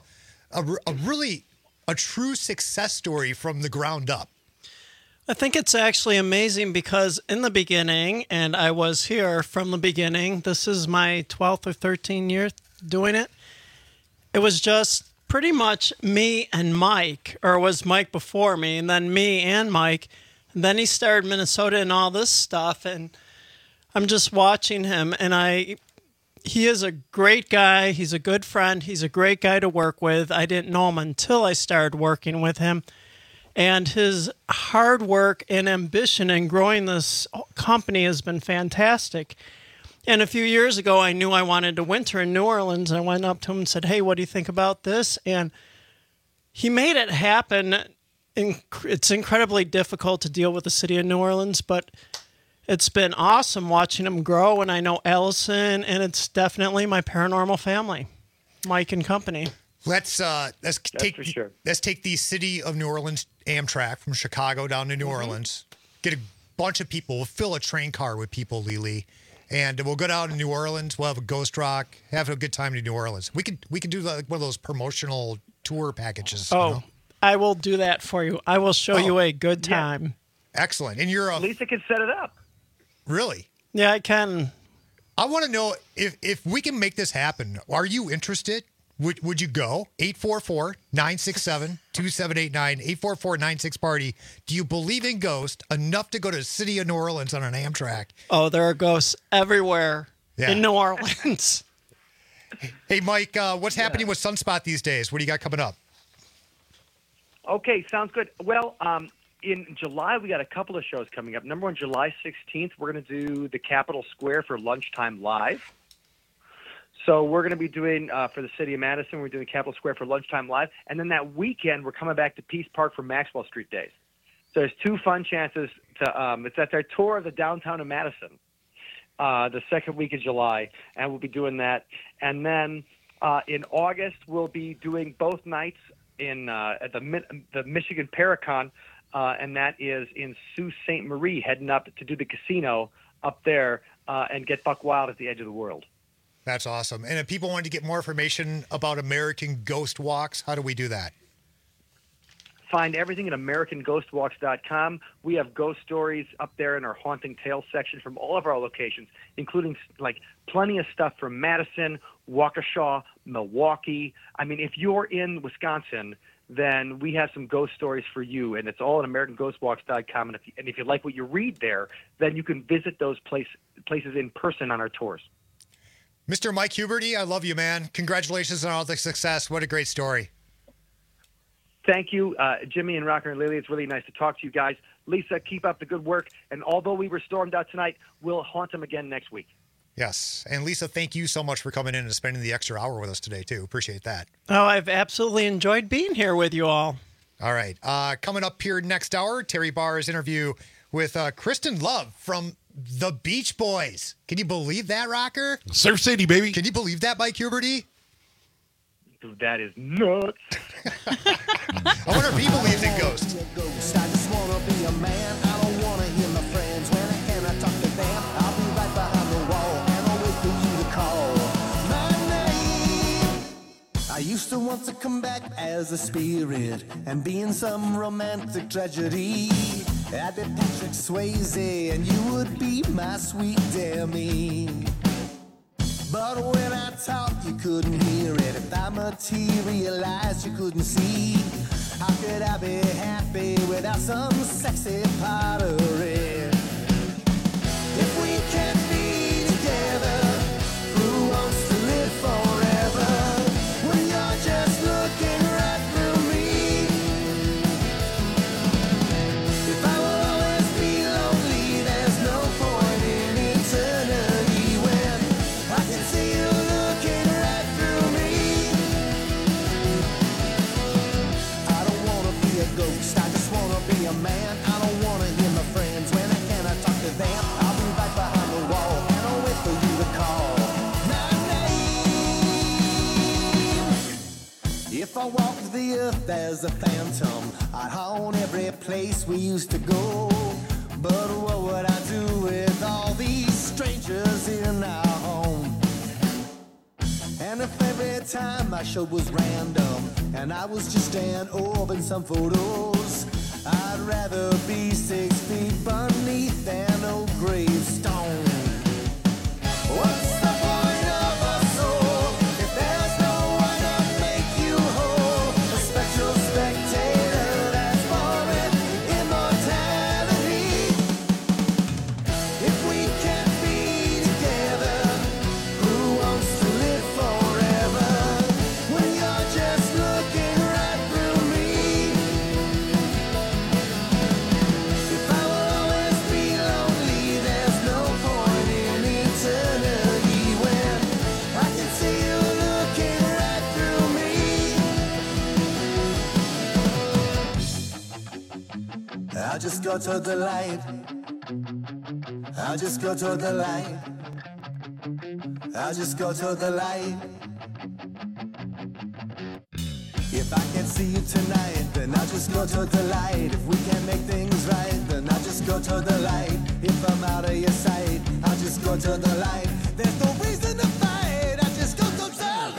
H: a true success story from the ground up.
N: I think it's actually amazing because in the beginning, and I was here from the beginning, this is my 12th or 13th year doing it. It was just pretty much me and Mike, or was Mike before me, and then me and Mike. And then he started Minnesota and all this stuff, and I'm just watching him, and he is a great guy. He's a good friend. He's a great guy to work with. I didn't know him until I started working with him. And his hard work and ambition in growing this company has been fantastic. And a few years ago, I knew I wanted to winter in New Orleans. And I went up to him and said, hey, what do you think about this? And he made it happen. It's incredibly difficult to deal with the city of New Orleans, but it's been awesome watching him grow. And I know Allison, and it's definitely my paranormal family, Mike and company.
H: Let's take the city of New Orleans Amtrak from Chicago down to New Orleans. Get a bunch of people. We'll fill a train car with people, Lily, and we'll go down to New Orleans. We'll have a ghost rock, have a good time in New Orleans. We could do like one of those promotional tour packages.
N: Oh,
H: you know?
N: I will do that for you. I will show you a good time.
H: Yeah. Excellent. And you're
R: Lisa can set it up.
H: Really?
N: Yeah, I can.
H: I want to know if we can make this happen. Are you interested? Would you go? 844-967-2789, 844-96-PARTY. Do you believe in ghosts enough to go to the city of New Orleans on an Amtrak?
N: Oh, there are ghosts everywhere
H: Yeah.
N: in New Orleans.
H: Hey, Mike, what's happening with Sunspot these days? What do you got coming up?
R: Okay, sounds good. Well, in July, we got a couple of shows coming up. Number one, July 16th, we're going to do the Capitol Square for Lunchtime Live. So we're going to be doing, for the city of Madison, we're doing Capitol Square for Lunchtime Live. And then that weekend, we're coming back to Peace Park for Maxwell Street Days. So there's two fun chances to, it's at our tour of the downtown of Madison, the second week of July, and we'll be doing that. And then in August, we'll be doing both nights in at the Michigan Paracon, and that is in Sault Ste. Marie, heading up to do the casino up there and get buck wild at the edge of the world.
H: That's awesome. And if people wanted to get more information about American Ghost Walks, how do we do that?
R: Find everything at AmericanGhostWalks.com. We have ghost stories up there in our Haunting Tales section from all of our locations, including like plenty of stuff from Madison, Waukesha, Milwaukee. I mean, if you're in Wisconsin, then we have some ghost stories for you, and it's all at AmericanGhostWalks.com. And if you like what you read there, then you can visit those places in person on our tours.
H: Mr. Mike Huberty, I love you, man. Congratulations on all the success. What a great story.
R: Thank you, Jimmy and Rocker and Lily. It's really nice to talk to you guys. Lisa, keep up the good work. And although we were stormed out tonight, we'll haunt them again next week.
H: Yes. And Lisa, thank you so much for coming in and spending the extra hour with us today, too. Appreciate that.
N: Oh, I've absolutely enjoyed being here with you all.
H: All right. Coming up here next hour, Terry Barr's interview with Kristen Love from the Beach Boys. Can you believe that, Rocker?
L: Surf City, baby.
H: Can you believe that, Mike Huberty?
R: Dude, that is nuts.
H: I wonder if he believes in ghosts.
K: I just wanna be a man. I don't wanna hear my friends when I cannot talk to them. I'll be right behind the wall and I'll wait for you to call my name. I used to want to come back as a spirit and be in some romantic tragedy. I'd be Patrick Swayze and you would be my sweet Demi. But when I talked, you couldn't hear it. If I materialized, you couldn't see. How could I be happy without some sexy pottery? If we can't be together, who wants to live forever? When you're just looking right through me. If I will always be lonely, there's no point in eternity when I can see you looking right through me. I don't wanna be a ghost, I just wanna be a man. I don't wanna hear my friends when I cannot talk to them. I'll be right behind the wall and I'll wait for you to call my name. If I walked the earth as a phantom, I'd haunt every place we used to go. But what would I do with all these strangers in our home? And if every time I showed was random and I was just an orb in some photos, I'd rather be 6 feet beneath an old gravestone. What's the point of a soul if there's no one to make you whole? A spectral spectator that's foreign immortality. If we can't be together, who wants to live forever? When you're just looking right through me. If I will always be lonely, there's no point in eternity when I can see you looking right through me. I'll just go to the light. I'll just go to the light. I'll just go to the light. If I can't see you tonight, then I'll just go to the light. If we can't make things right, then I'll just go to the light. If I'm out of your sight, I'll just go to the light. There's no reason to fight, I'll just go to the light.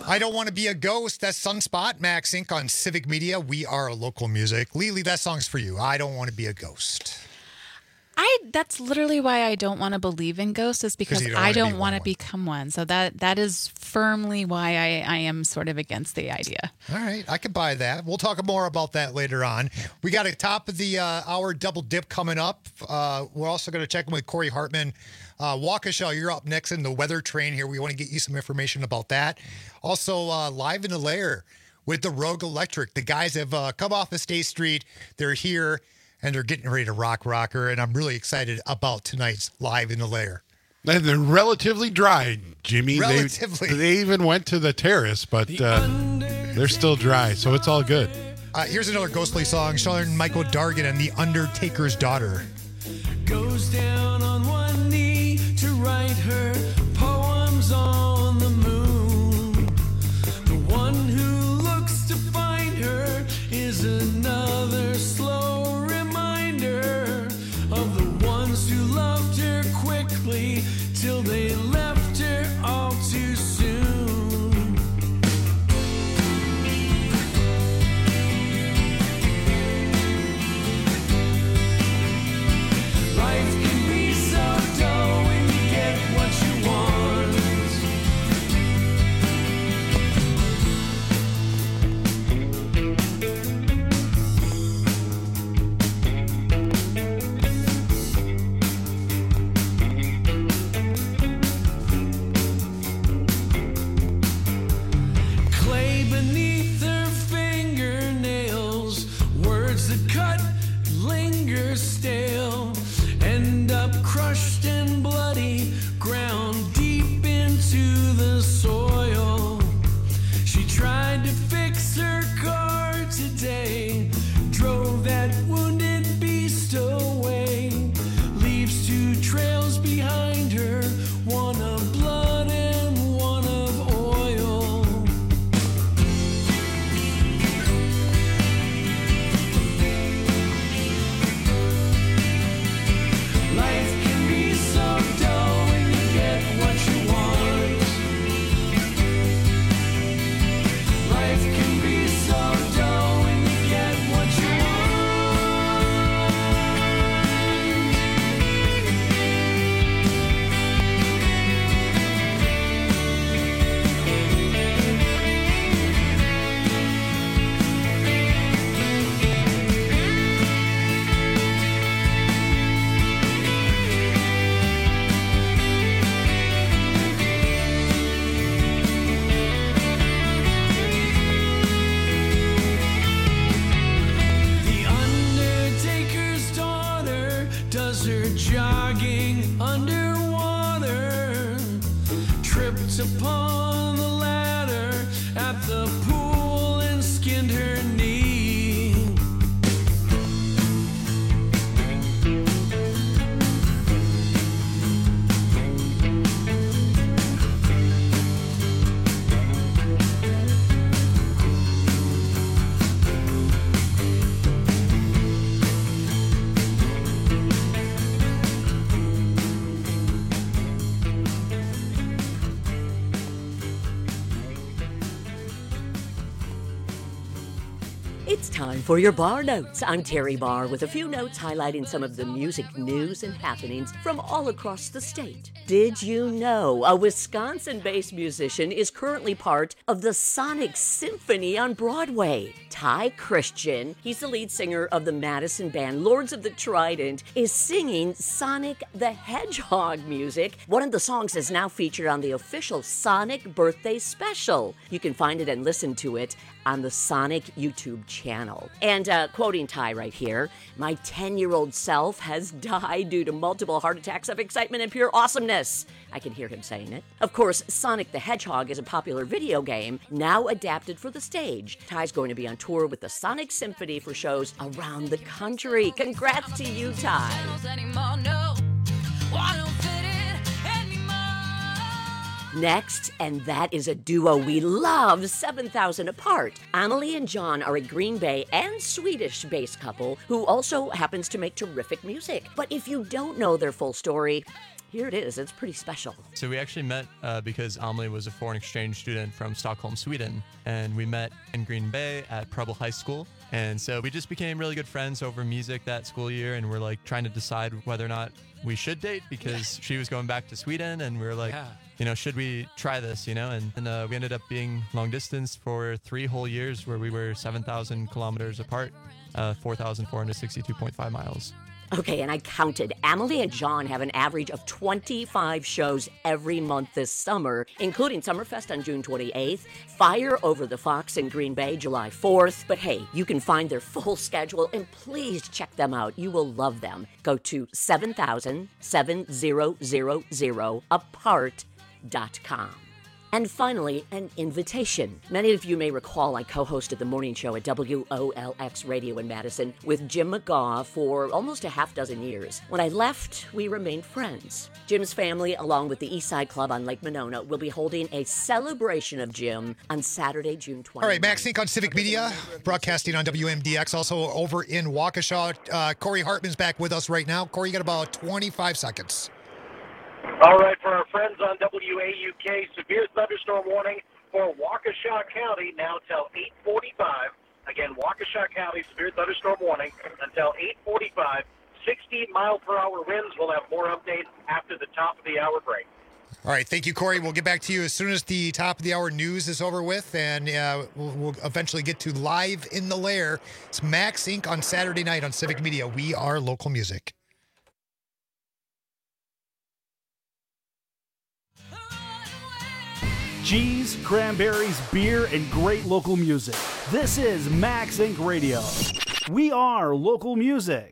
H: I Don't Want to Be a Ghost. That's Sunspot, Max Inc. on Civic Media. We are local music. Lily, that song's for you. I Don't Want to Be a Ghost.
M: That's literally why I don't want to believe in ghosts, is because I don't want to become one. So that is firmly why I am sort of against the idea.
H: All right, I could buy that. We'll talk more about that later on. We got a top of the hour double dip coming up. We're also going to check in with Corey Hartman. Waukesha, you're up next in the weather train here. We want to get you some information about that. Also, live in the lair with the Rogue Electric. The guys have come off of State Street. They're here. And they're getting ready to rocker, and I'm really excited about tonight's Live in the Lair.
L: And they're relatively dry, Jimmy.
H: Relatively.
L: They even went to the terrace, but they're still dry, so it's all good.
H: Here's another ghostly song, starring Michael Dargan and The Undertaker's Daughter.
K: Goes down on one knee to write her poems on the moon. The one who looks to find her is another slow reminder of the ones who loved her quickly till they left her all too soon. Life can be so dull when you get what you want. Clay beneath her fingernails, words that cut linger stale, end up crushed and bloody, ground deep into the soil. She tried to fix her car today, drove that wounded beast away, leaves two trails behind her, one of blood and one of oil. Life can be so dull when you get what you want. Life can be so dull when you get what you The Undertaker's daughter does her jogging underwater, tripped upon the ladder at the pool and skinned her knee.
G: It's time for your Bar Notes. I'm Terry Barr with a few notes highlighting some of the music news and happenings from all across the state. Did you know a Wisconsin-based musician is currently part of the Sonic Symphony on Broadway? Ty Christian, he's the lead singer of the Madison band Lords of the Trident, is singing Sonic the Hedgehog music. One of the songs is now featured on the official Sonic Birthday Special. You can find it and listen to it on the Sonic YouTube channel. And quoting Ty right here, "My 10-year-old self has died due to multiple heart attacks of excitement and pure awesomeness." I can hear him saying it. Of course, Sonic the Hedgehog is a popular video game now adapted for the stage. Ty's going to be on tour with the Sonic Symphony for shows around the country. Congrats to you, Ty. Next, and that is a duo we love, 7,000 Apart. Amelie and John are a Green Bay and Swedish-based couple who also happens to make terrific music. But if you don't know their full story, Here it is. It's pretty special.
C: So we actually met because Amelie was a foreign exchange student from Stockholm, Sweden, and we met in Green Bay at Preble High School. And so we just became really good friends over music that school year, and we're like trying to decide whether or not we should date because she was going back to Sweden, and we were like, should we try this, And we ended up being long distance for 3 whole years where we were 7,000 kilometers apart, 4,462.5 miles.
G: Okay, and I counted. Amelie and John have an average of 25 shows every month this summer, including Summerfest on June 28th, Fire Over the Fox in Green Bay, July 4th. But hey, you can find their full schedule, and please check them out. You will love them. Go to 7000apart.com. And finally, an invitation. Many of you may recall I co-hosted the morning show at WOLX Radio in Madison with Jim McGaw for almost a half dozen years. When I left, we remained friends. Jim's family, along with the Eastside Club on Lake Monona, will be holding a celebration of Jim on Saturday, June 20th.
H: All right, Max Inc. on Civic Media, broadcasting on WMDX, also over in Waukesha. Corey Hartman's back with us right now. Corey, you got about 25 seconds.
J: All right, for our friends on WAUK, severe thunderstorm warning for Waukesha County now till 8:45. Again, Waukesha County, severe thunderstorm warning until 8:45. 60-mile-per-hour winds. We'll have more updates after the top of the hour break.
H: All right, thank you, Corey. We'll get back to you as soon as the top of the hour news is over with, and we'll eventually get to Live in the Lair. It's Max Inc. on Saturday night on Civic Media. We are local music.
O: Cheese, cranberries, beer, and great local music. This is Max Inc. Radio. We are local music.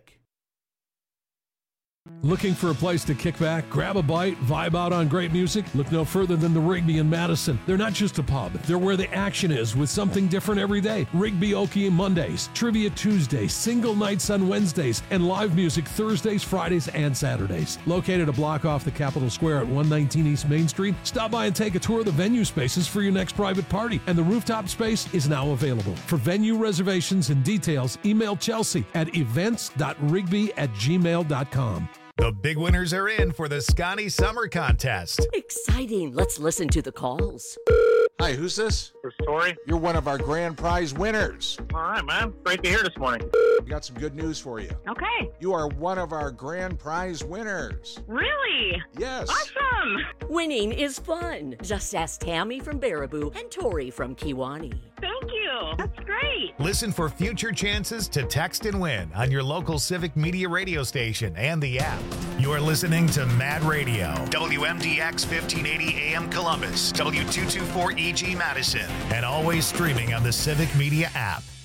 V: Looking for a place to kick back, grab a bite, vibe out on great music? Look no further than the Rigby in Madison. They're not just a pub, they're where the action is with something different every day. Rigby Okie Mondays, Trivia Tuesdays, single nights on Wednesdays, and live music Thursdays, Fridays, and Saturdays. Located a block off the Capitol Square at 119 East Main Street, stop by and take a tour of the venue spaces for your next private party, and the rooftop space is now available. For venue reservations and details, email Chelsea at events.rigby@gmail.com.
A: The big winners are in for the Scotty Summer Contest.
G: Exciting. Let's listen to the calls.
W: Hi, who's this?
J: This is Tori.
W: You're one of our grand prize winners.
J: All right, man. Great to hear this morning.
W: We got some good news for you.
X: Okay.
W: You are one of our grand prize winners.
X: Really?
W: Yes.
X: Awesome.
G: Winning is fun. Just ask Tammy from Baraboo and Tori from Kiwani.
X: Thank you. That's great.
A: Listen for future chances to text and win on your local Civic Media radio station and the app. You're listening to Mad Radio, WMDX 1580 AM Columbus, W224EG Madison, and always streaming on the Civic Media app.